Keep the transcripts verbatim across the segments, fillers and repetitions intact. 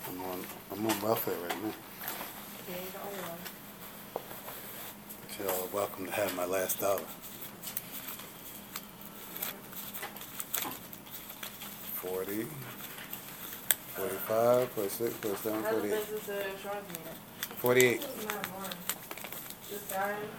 I'm on, I'm on welfare right now. You ain't the only one. But y'all are welcome to have my last dollar. Forty, forty-five, forty-six, forty-seven, How's the forty-eight. business of insurance man? Forty-eight. It's not boring. Just dying.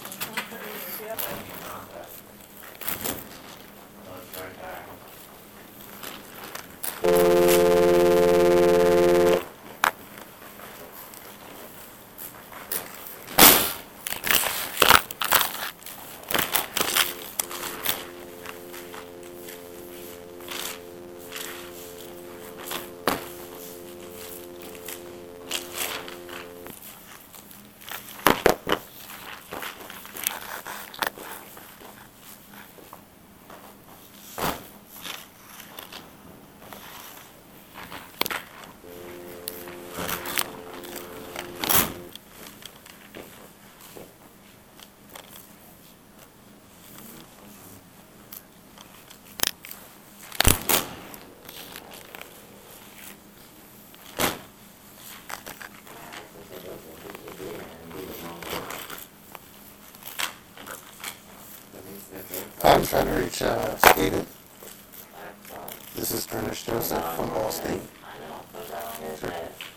I'm trying to reach uh, Steven. This is Ernest Joseph from Ball State. Sure.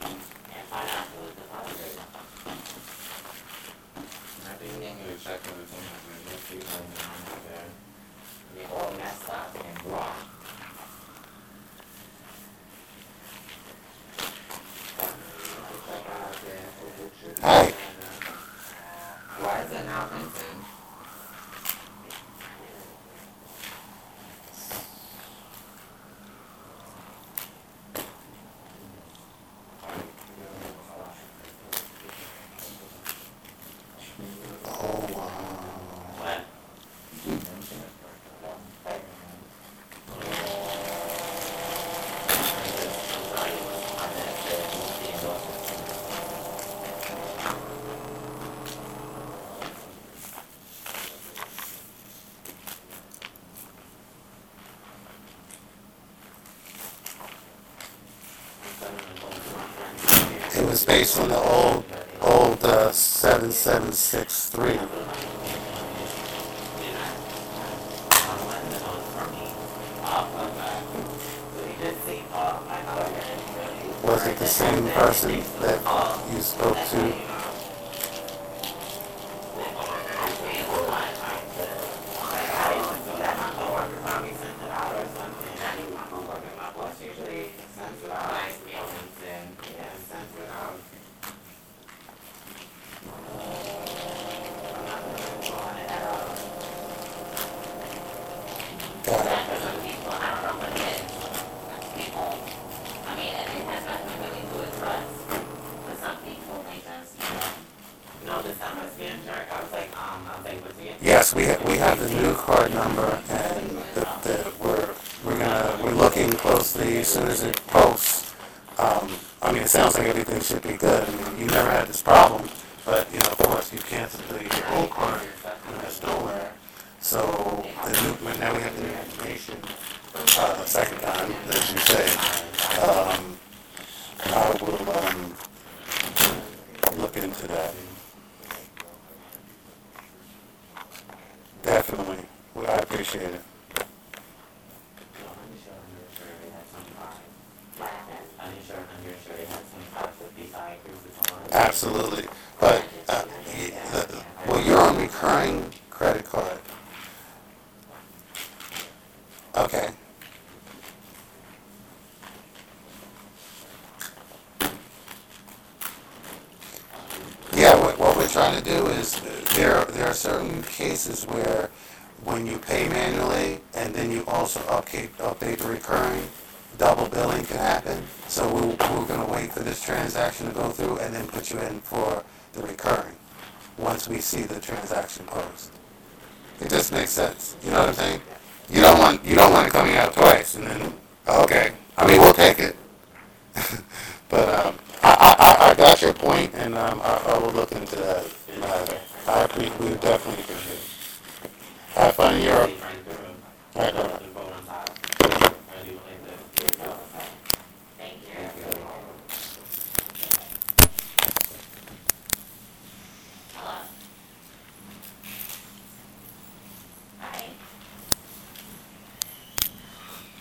Hi. Why is it not missing? Oh, wow. What? It was based on the old, old uh, seven seven six three. Was it the same person that you spoke to? Got it. Yes, we ha- we have the new card number, and the, the, we're we're gonna we're looking closely as soon as it posts. Um, I mean, it sounds like everything should be good. I mean, you never had this problem, but you know, of course, you canceled the your old card and it's stolen. So the new now we have the new information. Uh, the second time, as you say, um, I will um, look into that. Definitely. Well, I appreciate it. Absolutely. But, uh, y- the, well, you're on recurring credit card. Okay. Yeah, what, what we're trying to do is, uh, there, there are certain cases where when you pay manually and then you also update, update the recurring, double billing can happen. So we, we're gonna wait for this transaction to go through and then put you in for the recurring, once we see the transaction post. It just makes sense, you know what I'm saying? You don't want, you don't want it coming out twice and then, okay, I mean, we'll take it. But, um, I, I, I I got your point, and um, I, I will look into that matter. I appreciate, we definitely appreciate it. Have fun in Europe. All right, bye-bye.